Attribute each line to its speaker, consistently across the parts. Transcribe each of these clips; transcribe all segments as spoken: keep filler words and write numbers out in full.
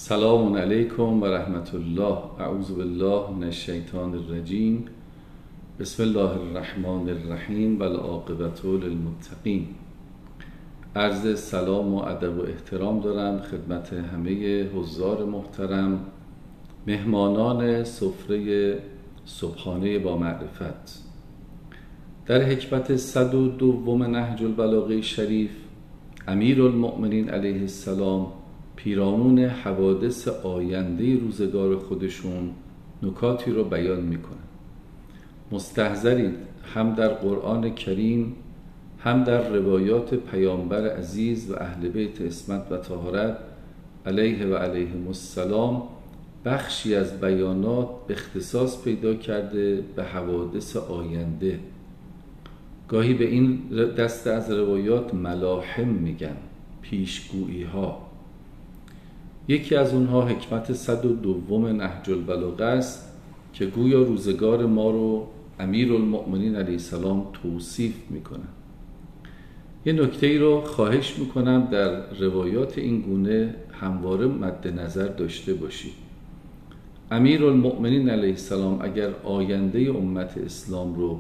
Speaker 1: سلام علیکم و رحمت الله. اعوذ بالله من الشیطان الرجیم. بسم الله الرحمن الرحیم و العاقبة للمتقین. عرض سلام و ادب و احترام دارم خدمت همه حضار محترم، مهمانان سفره صبحانه با معرفت. در حکمت صد و دوم نهج البلاغه شریف، امیرالمؤمنین علیه السلام پیرامون حوادث آینده روزگار خودشون نکاتی رو بیان میکنن. مستحضرید هم در قرآن کریم هم در روایات پیامبر عزیز و اهل بیت عصمت و طهارت علیه و علیهم السلام بخشی از بیانات به اختصاص پیدا کرده به حوادث آینده. گاهی به این دسته از روایات ملاحم میگن، پیشگویی ها. یکی از اونها حکمت صد و دوم نهج البلاغه است که گویا روزگار ما رو امیرالمؤمنین علیه السلام توصیف میکنن. یه نکته ای رو خواهش میکنم در روایات این گونه همواره مد نظر داشته باشید. امیرالمؤمنین علیه السلام اگر آینده امت اسلام رو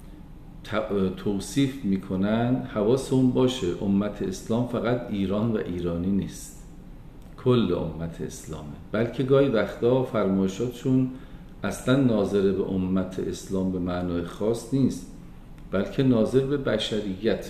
Speaker 1: توصیف میکنن، حواسمون باشه امت اسلام فقط ایران و ایرانی نیست، کل امت اسلامه، بلکه گاهی وقتا فرمایشاتشون اصلا ناظر به امت اسلام به معنای خاص نیست، بلکه ناظر به بشریت.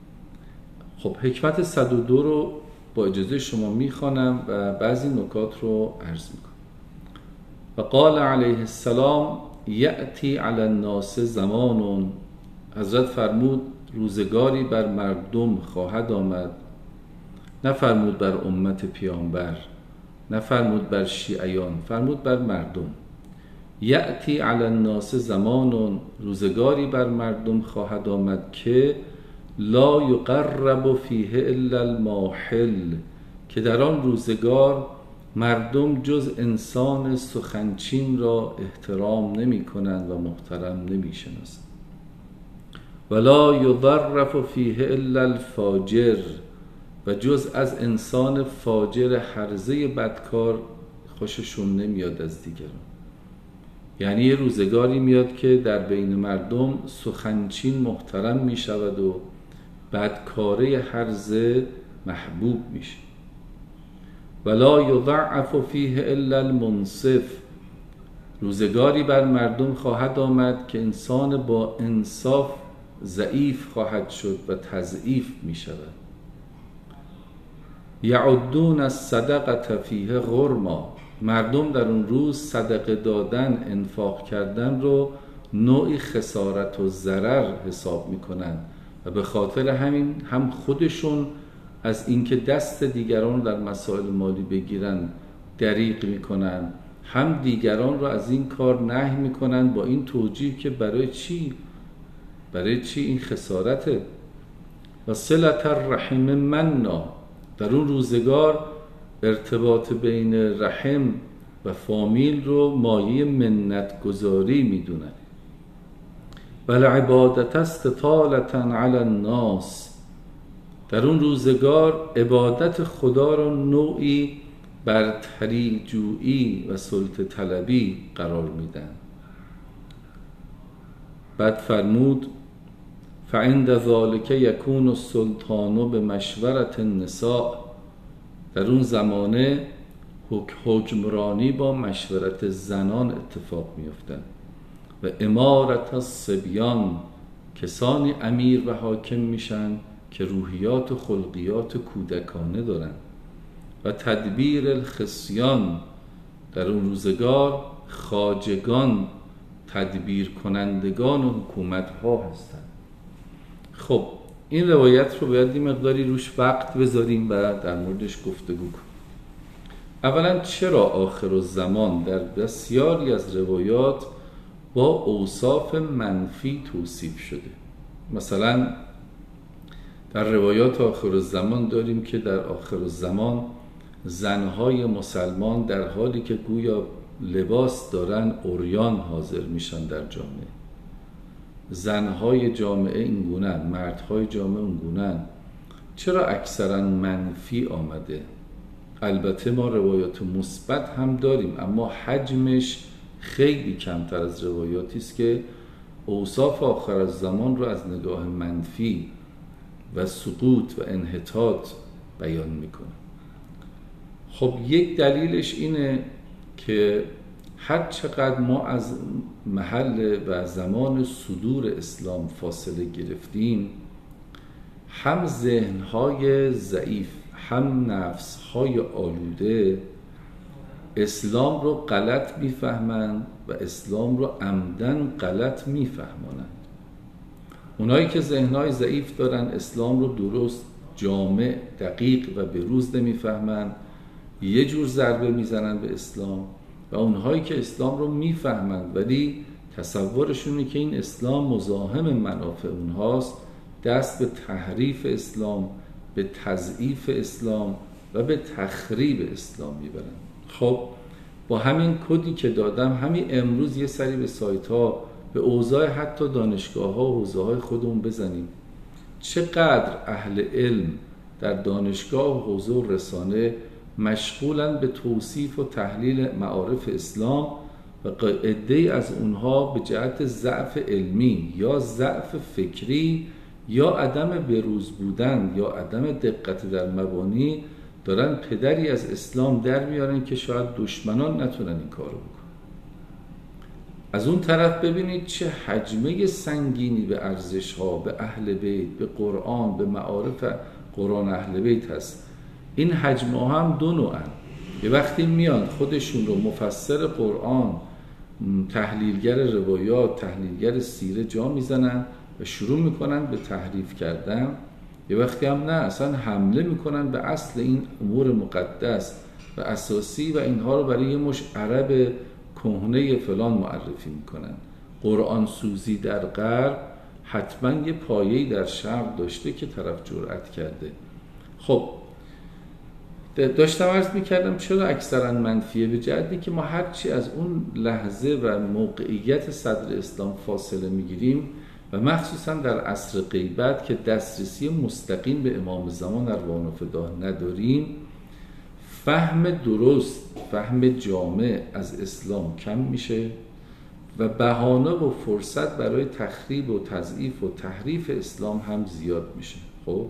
Speaker 1: خب حکمت صد و دو رو با اجازه شما میخوانم و بعضی نکات رو عرض میکنم. و قال علیه السلام یأتی علی الناس زمان، حضرت فرمود روزگاری بر مردم خواهد آمد، نفرمود بر امت پیامبر، نفرمود بر شیعیان، فرمود بر مردم. یأتی علی الناس زمان، روزگاری بر مردم خواهد آمد که لا یقرب فیه الا الماحل، که در آن روزگار مردم جز انسان سخنچین را احترام نمی کنند و محترم نمی شناسند. ولا یظرف فیه الا الفاجر، و جز از انسان فاجر هرزه بدکار خوششون نمیاد از دیگران. یعنی یه روزگاری میاد که در بین مردم سخنچین محترم میشود و بدکاره هرزه محبوب میشه. ولا یضعف فیه الا المنصف، روزگاری بر مردم خواهد آمد که انسان با انصاف ضعیف خواهد شد و تضعیف میشود. یعدون الصدقة فیه غرما، مردم در اون روز صدقه دادن، انفاق کردن رو نوعی خسارت و ضرر حساب میکنن و به خاطر همین هم خودشون از اینکه دست دیگران در مسائل مالی بگیرن دریغ میکنن، هم دیگران رو از این کار نهی میکنن با این توجیه که برای چی؟ برای چی این خسارته؟ و صلة الرحم منا، در اون روزگار ارتباط بین رحم و فامیل رو مایه منت گذاری میدونن. والعبادت استطالة علی الناس، در اون روزگار عبادت خدا رو نوعی برتری جویی و سلطه طلبی قرار میدن. بعد فرمود فعند ذلک یکون السلطان بمشورة النساء، در اون زمانه حکمرانی با مشورت زنان اتفاق میافتد. و امارت الصبیان، کسانی امیر و حاکم میشن که روحیات و خلقیات کودکانه دارن. و تدبیر الخصیان، در اون روزگار خواجگان تدبیر کنندگان و حکومت ها هستند. خب این روایت رو باید این مقداری روش وقت بذاریم و در موردش گفتگو کنیم. اولا چرا آخر الزمان در بسیاری از روایات با اوصاف منفی توصیف شده؟ مثلا در روایات آخر الزمان داریم که در آخر الزمان زنهای مسلمان در حالی که گویا لباس دارن عریان حاضر میشن در جامعه. زنهای جامعه این گونه‌اند، مردهای جامعه اون گونه‌اند. چرا اکثرا منفی آمده؟ البته ما روایات مثبت هم داریم، اما حجمش خیلی کمتر از روایاتی است که اوصاف آخر از زمان رو از نگاه منفی و سقوط و انحطاط بیان میکنه. خب یک دلیلش اینه که هر چقدر ما از محل و زمان صدور اسلام فاصله گرفتیم، هم ذهنهای ضعیف هم نفسهای آلوده اسلام رو غلط میفهمند و اسلام رو عمدن غلط میفهمانند. اونایی که ذهنهای ضعیف دارن اسلام رو درست، جامع، دقیق و بروز نمیفهمند، یه جور ضربه میزنن به اسلام، و اونهایی که اسلام رو میفهمند ولی تصورشونه که این اسلام مزاحم منافع اونهاست، دست به تحریف اسلام، به تضعیف اسلام و به تخریب اسلام میبرن. خب با همین کدی که دادم، همین امروز یه سری به سایت ها، به اوضاع حتی دانشگاه ها و حوزه های خودمون بزنیم. چقدر اهل علم در دانشگاه و حوزه و رسانه مشغولن به توصیف و تحلیل معارف اسلام و عده‌ای از اونها به جهت ضعف علمی یا ضعف فکری یا عدم بروز بودن یا عدم دقت در مبانی دارن پدری از اسلام در میارن که شاید دشمنان نتونن این کارو بکنن. از اون طرف ببینید چه حجمه سنگینی به ارزش ها، به اهل بیت، به قرآن، به معارف قرآن اهل بیت هست. این حجمه ها هم دو نوعن. یه وقتی میان خودشون رو مفسر قرآن، تحلیلگر روایات، تحلیلگر سیره جا میزنن و شروع میکنن به تحریف کردن. یه وقتی هم نه، اصلا حمله میکنن به اصل این امور مقدس و اساسی و اینها رو برای یه مش عرب کهنه فلان معرفی میکنن. قرآن سوزی در غرب حتما یه پایه‌ای در شرق داشته که طرف جرأت کرده. خب داشتم عرض میکردم چرا اکثرا منفیه، به جهتی که ما هرچی از اون لحظه و موقعیت صدر اسلام فاصله میگیریم و مخصوصا در عصر غیبت که دسترسی مستقیم به امام زمان اروان فداه نداریم، فهم درست، فهم جامع از اسلام کم میشه و بهانه و فرصت برای تخریب و تضعیف و تحریف اسلام هم زیاد میشه. خب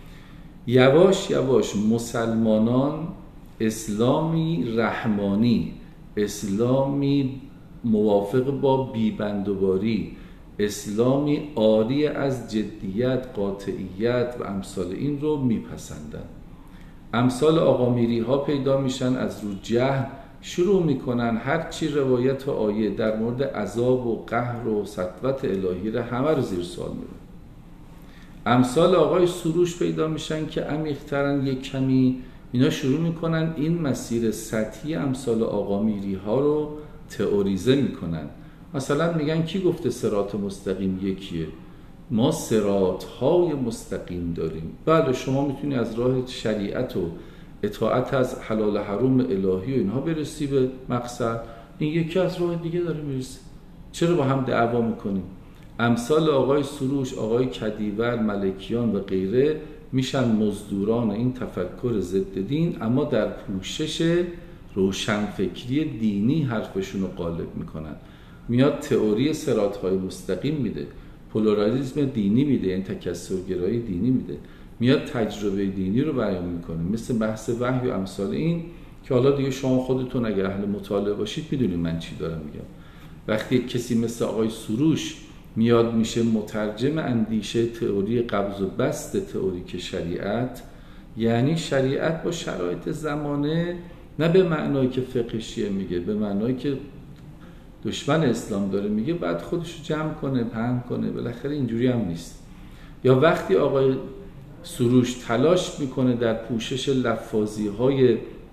Speaker 1: یواش یواش مسلمانان اسلامی رحمانی، اسلامی موافق با بیبندوباری، اسلامی عاری از جدیت، قاطعیت و امثال این رو میپسندن. امثال آقا میری ها پیدا میشن، از رو جهل شروع میکنن هر چی روایت و آیه در مورد عذاب و قهر و سطوت الهی رو همه رو زیر سوال میبرن. امثال آقای سروش پیدا میشن که عمیق‌ترن یک کمی، اینا شروع میکنن این مسیر سطحی امثال آقا میری ها رو تئوریزه میکنن. مثلا میگن کی گفته صراط مستقیم یکیه؟ ما صراط های مستقیم داریم. بله شما میتونی از راه شریعت و اطاعت از حلال حروم الهی و اینها برسی به مقصد، این یکی از راه دیگه داره میرسه. چرا با هم دعوا میکنیم؟ امثال آقای سروش، آقای کدیور، ملکیان و غیره میشن مزدوران این تفکر ضد دین، اما در پوشش روشنفکری دینی حرفشون رو غالب میکنن. میاد تئوری صراط‌های مستقیم میده، پلورالیسم دینی میده، این تکثرگرایی دینی میده، میاد تجربه دینی رو بیان میکنه، مثل بحث وحی و امثال این که حالا دیگه شما خودتون اگه اهل مطالعه باشید میدونید من چی دارم میگم. وقتی کسی مثل آقای سروش میاد میشه مترجم اندیشه تئوری قبض و بست تئوریک شریعت، یعنی شریعت با شرایط زمانه، نه به معنایی که فقه شیعه میگه، به معنایی که دشمن اسلام داره میگه، بعد خودشو جمع کنه، پهن کنه. بالاخره اینجوری هم نیست. یا وقتی آقای سروش تلاش میکنه در پوشش لفاظی های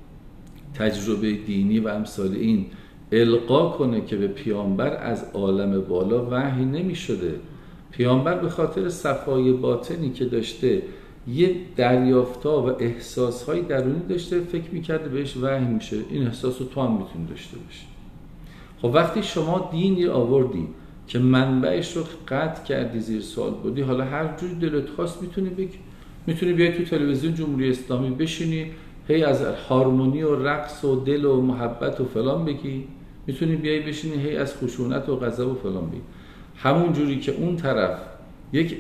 Speaker 1: تجربه دینی و امثال این القا کنه که به پیامبر از عالم بالا وحی نمیشده، پیامبر به خاطر صفای باطنی که داشته، یه دریافتا و احساسهای درونی داشته، فکر میکرده بهش وحی میشه. این احساس رو تو هم میتونی داشته باشی. خب وقتی شما دینی آوردی که منبعش رو قطع کردی، زیر سوال بردی، حالا هر جور دلت خواست میتونی بگی، میتونی بیای تو تلویزیون جمهوری اسلامی بشینی هی از هارمونی و رقص و دل و محبت و فلان بگی، میتونی بیای بشینی هی از خشونت و غضب و فلان بگی. همون جوری که اون طرف یک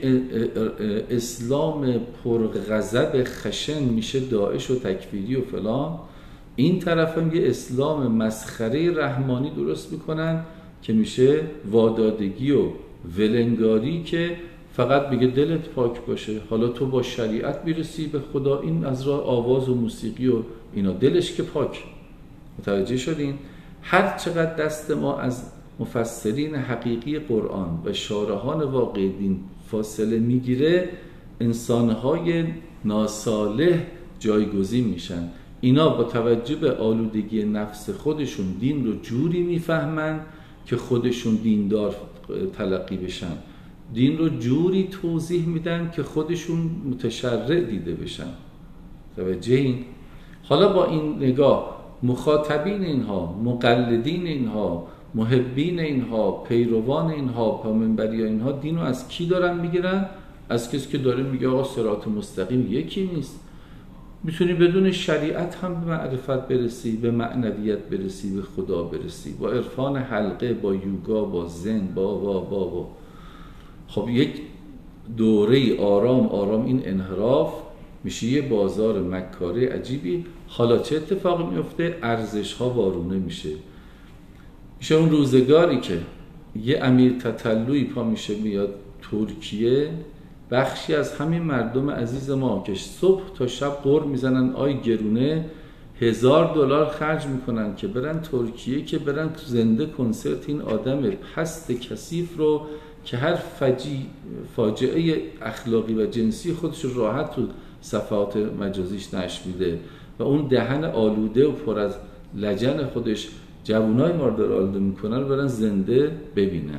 Speaker 1: اسلام پرغضب خشن میشه داعش و تکفیری و فلان، این طرف هم یه اسلام مسخره رحمانی درست میکنن که میشه وادادگی و ولنگاری که فقط بگه دلت پاک باشه، حالا تو با شریعت میرسی به خدا، این از راه آواز و موسیقی و اینا، دلش که پاک. متوجه شدین؟ هر چقدر دست ما از مفسرین حقیقی قرآن و شارحان واقع دین فاصله میگیره، انسانهای ناصالح جایگزین میشن. اینا با توجه به آلودگی نفس خودشون دین رو جوری میفهمن که خودشون دیندار تلقی بشن، دین رو جوری توضیح میدن که خودشون متشرع دیده بشن. توجه این؟ حالا با این نگاه مخاطبین اینها، مقلدین اینها، محبین اینها، پیروان اینها، پامنبری اینها دین رو از کی دارن میگیرن؟ از کسی که داره میگه آقا صراط مستقیم یکی نیست. میتونی بدون شریعت هم به معرفت برسی، به معنویت برسی، به خدا برسی، با عرفان حلقه، با یوگا، با زن، با با با با خب یک دوره آرام آرام این انحراف میشه یه بازار مکاره عجیبی. حالا چه اتفاقی میفته؟ ارزش ها وارونه میشه. میشه اون روزگاری که یه امیر تتلوی پا میشه میاد ترکیه، بخشی از همین مردم عزیز ما که صبح تا شب غر میزنن آی گرونه، هزار دلار خرج میکنن که برن ترکیه، که برن تو زنده کنسرت این آدم پست کثیف رو که هر فجی فاجعه اخلاقی و جنسی خودش رو راحت تو صفحات مجازیش نشر میده و اون دهن آلوده و پر از لجن خودش جوانای ما رو داره آلوده میکنن رو برن زنده ببینن.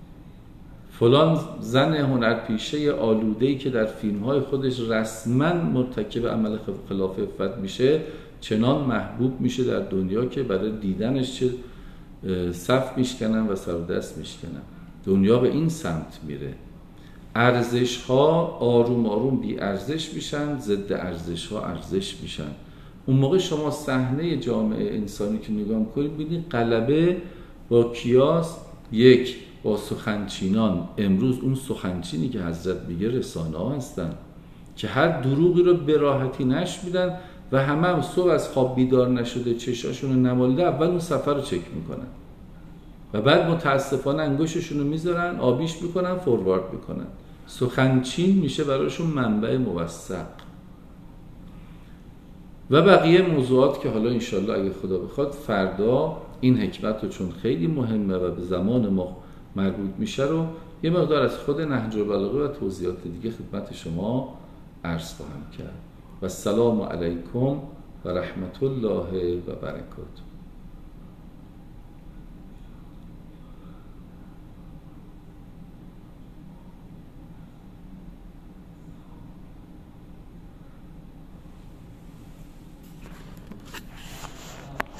Speaker 1: فلان زن هنرپیشه آلوده‌ای که در فیلم‌های خودش رسما مرتکب عمل خلاف عفت میشه، چنان محبوب میشه در دنیا که برای دیدنش چه صف میشکنن و سر و دست میشکنن. دنیا به این سمت میره. ارزش‌ها آروم آروم بی ارزش میشن، ضد ارزش‌ها ارزش میشن. اون موقع شما صحنه جامعه انسانی که نگاه می‌کنید ببینید غلبه با کیاس، یک با سخنچینان. امروز اون سخنچینی که حضرت میگه رسانه ها هستن که هر دروغی رو به راحتی نشر میدن و همه هم صبح از خواب بیدار نشده چشاشون رو نمالده اول اون سفر رو چک میکنن و بعد متاسفانه انگشتشون رو میذارن آبیش میکنن فوروارد میکنن. سخنچین میشه براشون منبع موثق. و بقیه موضوعات که حالا انشالله اگه خدا بخواد فردا این حکمت رو چون خیلی مهمه و به زمان ما مربوط میشه رو یه مقدار از خود نهج البلاغه و توضیحات دیگه خدمت شما عرض خواهم کرد. و السلام علیکم و رحمت الله و برکاته.